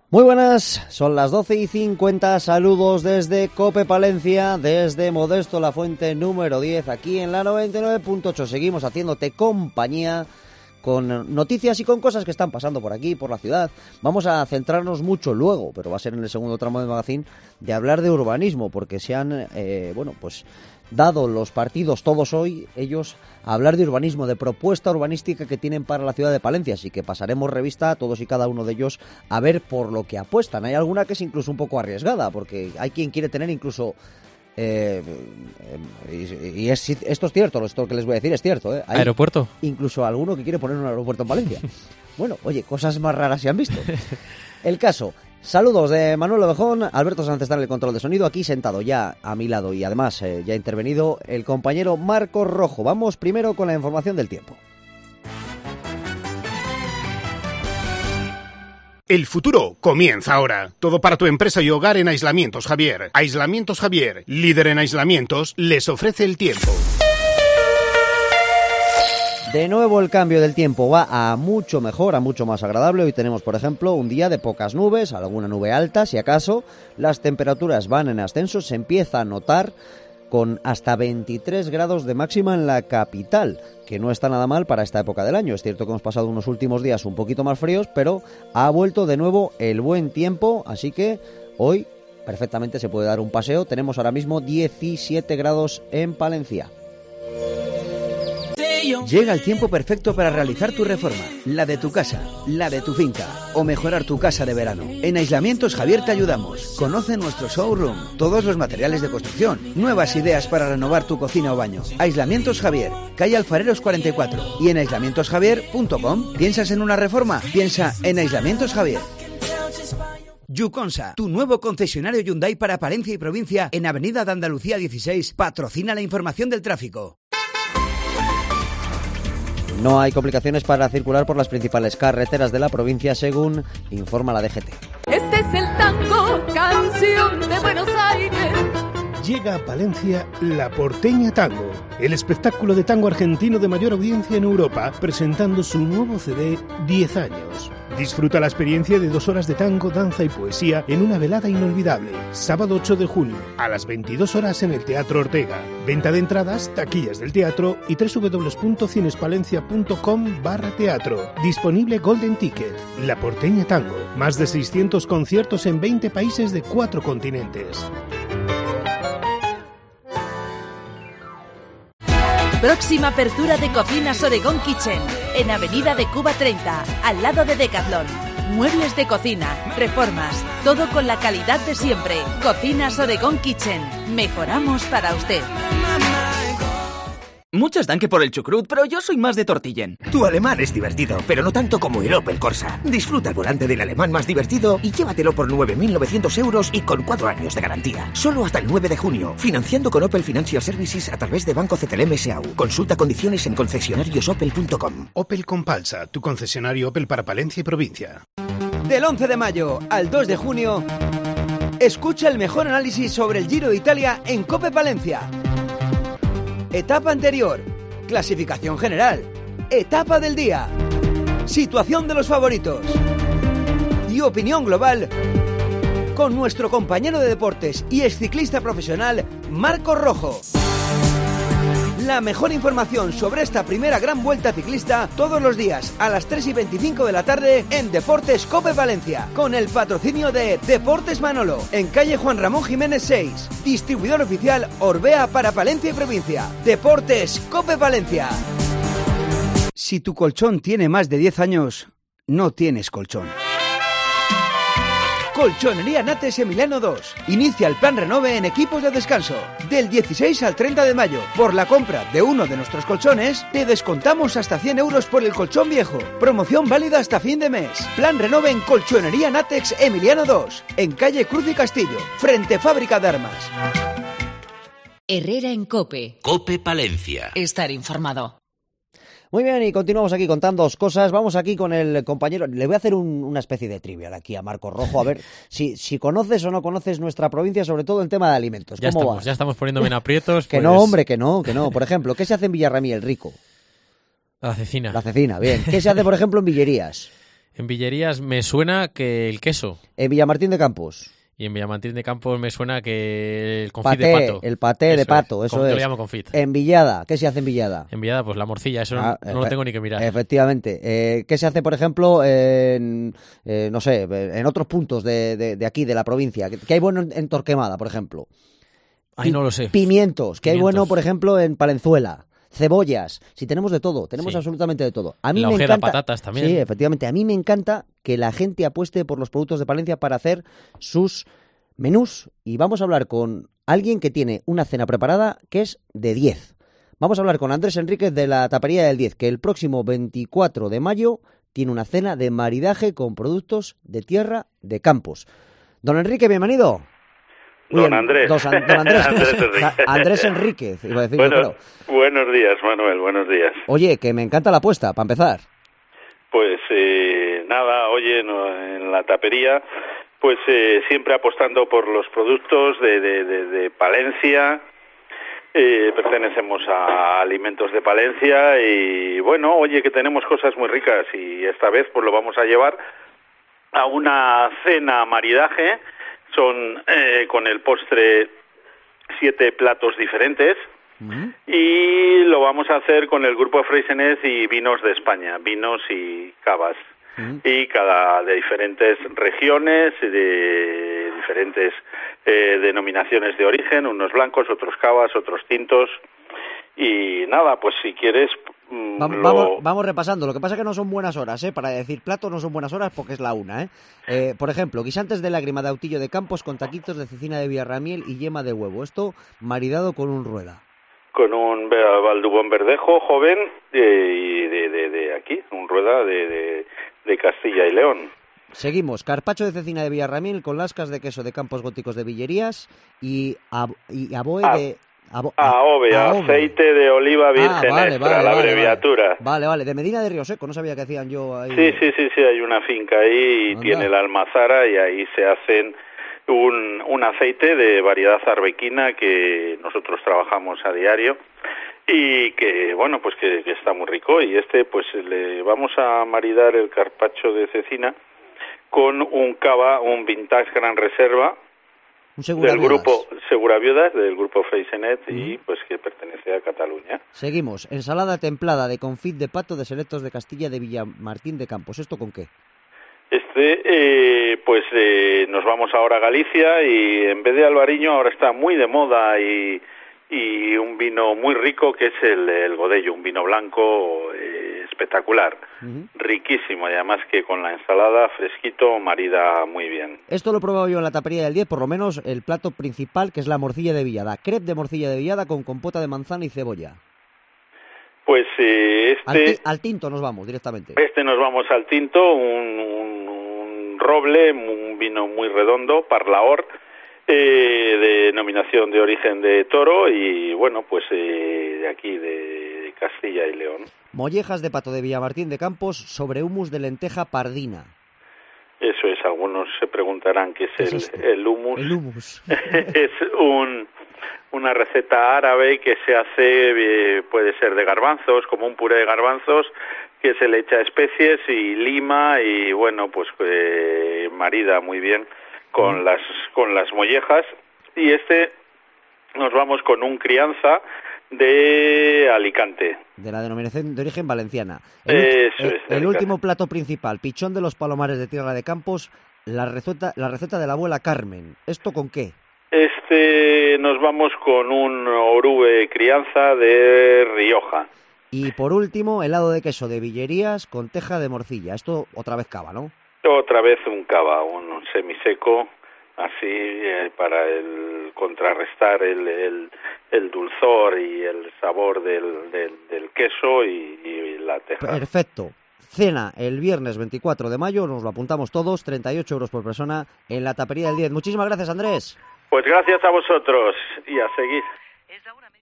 Muy buenas, son las 12:50, saludos desde Cope Palencia, desde Modesto La Fuente número 10, aquí en la 99.8. Seguimos haciéndote compañía con noticias y con cosas que están pasando por aquí, por la ciudad. Vamos a centrarnos mucho luego, pero va a ser en el segundo tramo del magazine, de hablar de urbanismo, porque se han, dado los partidos todos hoy, ellos a hablar de urbanismo, de propuesta urbanística que tienen para la ciudad de Palencia, así que pasaremos revista a todos y cada uno de ellos a ver por lo que apuestan. Hay alguna que es incluso un poco arriesgada, porque hay quien quiere tener incluso... esto es cierto, esto que les voy a decir es cierto, ¿eh? Hay ¿aeropuerto? Incluso alguno que quiere poner un aeropuerto en Valencia. Bueno, oye, cosas más raras se han visto. El caso... Saludos de Manuel Ovejón, Alberto Sánchez está en el control de sonido, aquí sentado ya a mi lado y además ya ha intervenido el compañero Marcos Rojo. Vamos primero con la información del tiempo. El futuro comienza ahora. Todo para tu empresa y hogar en Aislamientos Javier. Aislamientos Javier, líder en aislamientos, les ofrece el tiempo. De nuevo el cambio del tiempo va a mucho mejor, a mucho más agradable. Hoy tenemos, por ejemplo, un día de pocas nubes, alguna nube alta, si acaso. Las temperaturas van en ascenso, se empieza a notar con hasta 23 grados de máxima en la capital, que no está nada mal para esta época del año. Es cierto que hemos pasado unos últimos días un poquito más fríos, pero ha vuelto de nuevo el buen tiempo, así que hoy perfectamente se puede dar un paseo. Tenemos ahora mismo 17 grados en Palencia. Llega el tiempo perfecto para realizar tu reforma, la de tu casa, la de tu finca o mejorar tu casa de verano. En Aislamientos Javier te ayudamos. Conoce nuestro showroom, todos los materiales de construcción, nuevas ideas para renovar tu cocina o baño. Aislamientos Javier, calle Alfareros 44 y en aislamientosjavier.com. ¿Piensas en una reforma? Piensa en Aislamientos Javier. Yuconsa, tu nuevo concesionario Hyundai para Palencia y provincia en Avenida de Andalucía 16, patrocina la información del tráfico. No hay complicaciones para circular por las principales carreteras de la provincia, según informa la DGT. Este es el tango, canción de Buenos Aires. Llega a Palencia La Porteña Tango, el espectáculo de tango argentino de mayor audiencia en Europa, presentando su nuevo CD 10 años. Disfruta la experiencia de 2 horas de tango, danza y poesía en una velada inolvidable. Sábado 8 de junio, a las 22 horas en el Teatro Ortega. Venta de entradas, taquillas del teatro y www.cinespalencia.com/teatro. Disponible Golden Ticket. La Porteña Tango. Más de 600 conciertos en 20 países de 4 continentes. Próxima apertura de Cocinas Oregón Kitchen, en Avenida de Cuba 30, al lado de Decathlon. Muebles de cocina, reformas, todo con la calidad de siempre. Cocinas Oregón Kitchen, mejoramos para usted. Muchos dan que por el chucrut, pero yo soy más de tortillén. Tu alemán es divertido, pero no tanto como el Opel Corsa. Disfruta el volante del alemán más divertido y llévatelo por 9.900 euros y con 4 años de garantía. Solo hasta el 9 de junio, financiando con Opel Financial Services a través de Banco CTLM S.A.U. Consulta condiciones en concesionariosopel.com. Opel Compalsa, tu concesionario Opel para Palencia y provincia. Del 11 de mayo al 2 de junio, escucha el mejor análisis sobre el Giro de Italia en Cope Palencia. Etapa anterior, clasificación general, etapa del día, situación de los favoritos y opinión global con nuestro compañero de deportes y exciclista profesional Marcos Rojo. La mejor información sobre esta primera gran vuelta ciclista todos los días a las 3:25 de la tarde en Deportes Cope Valencia, con el patrocinio de Deportes Manolo, en calle Juan Ramón Jiménez 6, distribuidor oficial Orbea para Palencia y provincia. Deportes Cope Valencia. Si tu colchón tiene más de 10 años, no tienes colchón. Colchonería Nates Emiliano 2. Inicia el plan Renove en equipos de descanso. Del 16 al 30 de mayo. Por la compra de uno de nuestros colchones, te descontamos hasta 100 euros por el colchón viejo. Promoción válida hasta fin de mes. Plan Renove en Colchonería Natex Emiliano 2. En calle Cruz y Castillo. Frente Fábrica de Armas. Herrera en Cope. Cope Palencia. Estar informado. Muy bien, y continuamos aquí contando cosas. Vamos aquí con el compañero. Le voy a hacer una especie de trivial aquí a Marcos Rojo, a ver si conoces o no conoces nuestra provincia, sobre todo el tema de alimentos. ¿Cómo vas? Ya estamos poniéndome en aprietos. Que no, hombre, que no. Por ejemplo, ¿qué se hace en Villarramí el Rico? La cecina. La cecina, bien. ¿Qué se hace, por ejemplo, en Villerías? En Villerías me suena que el queso. En Villamartín de Campos. Y en Villamartín de Campos me suena que el confit de pato. El paté de pato, eso es. Yo lo llamo confit. En Villada, ¿qué se hace en Villada? En Villada, pues la morcilla, eso no lo tengo ni que mirar. Efectivamente. ¿Qué se hace, por ejemplo, en otros puntos de aquí, de la provincia? ¿Qué hay bueno en Torquemada, por ejemplo? Ay, no lo sé. Pimientos. ¿Qué hay bueno, por ejemplo, en Palenzuela? Cebollas, si tenemos de todo, tenemos absolutamente de todo. A mí la me ojeda, encanta, patatas también. Sí, efectivamente, a mí me encanta que la gente apueste por los productos de Palencia para hacer sus menús. Y vamos a hablar con alguien que tiene una cena preparada que es de 10. Vamos a hablar con Andrés Enríquez de la Tapería del 10, que el próximo 24 de mayo tiene una cena de maridaje con productos de tierra de Campos. Don Enrique, bienvenido. Don Andrés. Andrés Enríquez, iba a decir. Bueno, buenos días, Manuel, buenos días. Oye, que me encanta la apuesta, para empezar. Pues nada, oye, en la tapería, pues siempre apostando por los productos de Palencia. Pertenecemos a Alimentos de Palencia y bueno, oye, que tenemos cosas muy ricas y esta vez pues lo vamos a llevar a una cena maridaje. Son con el postre 7 platos diferentes y lo vamos a hacer con el grupo Freixenet y vinos de España, vinos y cavas. Y de diferentes regiones, de diferentes denominaciones de origen, unos blancos, otros cavas, otros tintos. Y nada, pues si quieres... Vamos repasando. Lo que pasa es que no son buenas horas, para decir platos no son buenas horas porque es la una, por ejemplo, guisantes de lágrima de autillo de Campos con taquitos de cecina de villarramiel y yema de huevo. Esto maridado con un rueda. Con un baldubón verdejo joven de aquí, un rueda de Castilla y León. Seguimos, carpaccio de cecina de villarramiel con lascas de queso de Campos Góticos de Villerías y aboe de... AOVE, aceite de oliva virgen extra, la abreviatura. Vale, de Medina de Río Seco, no sabía que hacían yo ahí. Sí, hay una finca ahí y tiene la almazara y ahí se hacen un aceite de variedad arbequina que nosotros trabajamos a diario y que, bueno, pues que está muy rico y pues le vamos a maridar el carpaccio de cecina con un cava, un vintage gran reserva, del grupo Seguraviudas, del grupo Freixenet y pues que pertenece a Cataluña. Seguimos, ensalada templada de confit de pato de Selectos de Castilla de Villamartín de Campos. ¿Esto con qué? Nos vamos ahora a Galicia y en vez de albariño ahora está muy de moda y un vino muy rico que es el Godello, un vino blanco espectacular, riquísimo y además que con la ensalada fresquito marida muy bien. Esto lo he probado yo en la tapería del 10, por lo menos el plato principal que es la morcilla de Villada, crepe de morcilla de Villada con compota de manzana y cebolla. Pues al tinto nos vamos directamente. Nos vamos al tinto, un roble, un vino muy redondo, Parlaor, de denominación de origen de Toro y bueno, pues de aquí de Castilla y León. Mollejas de pato de Villamartín de Campos sobre humus de lenteja pardina. Eso es, algunos se preguntarán qué es el humus. El humus. Es una receta árabe que se hace, puede ser de garbanzos, como un puré de garbanzos, que se le echa especies y lima y bueno, pues marida muy bien con las mollejas y nos vamos con un crianza de Alicante. De la denominación de origen valenciana. El último plato principal, pichón de los palomares de Tierra de Campos, la receta de la abuela Carmen. ¿Esto con qué? Nos vamos con un orube crianza de Rioja. Y por último, helado de queso de Villerías con teja de morcilla. Esto otra vez cava, ¿no? Otra vez un cava, un semiseco, así para contrarrestar el dulzor y el sabor del queso y la teja. Perfecto. Cena el viernes 24 de mayo, nos lo apuntamos todos, 38 euros por persona en la tapería del 10. Muchísimas gracias, Andrés. Pues gracias a vosotros y a seguir.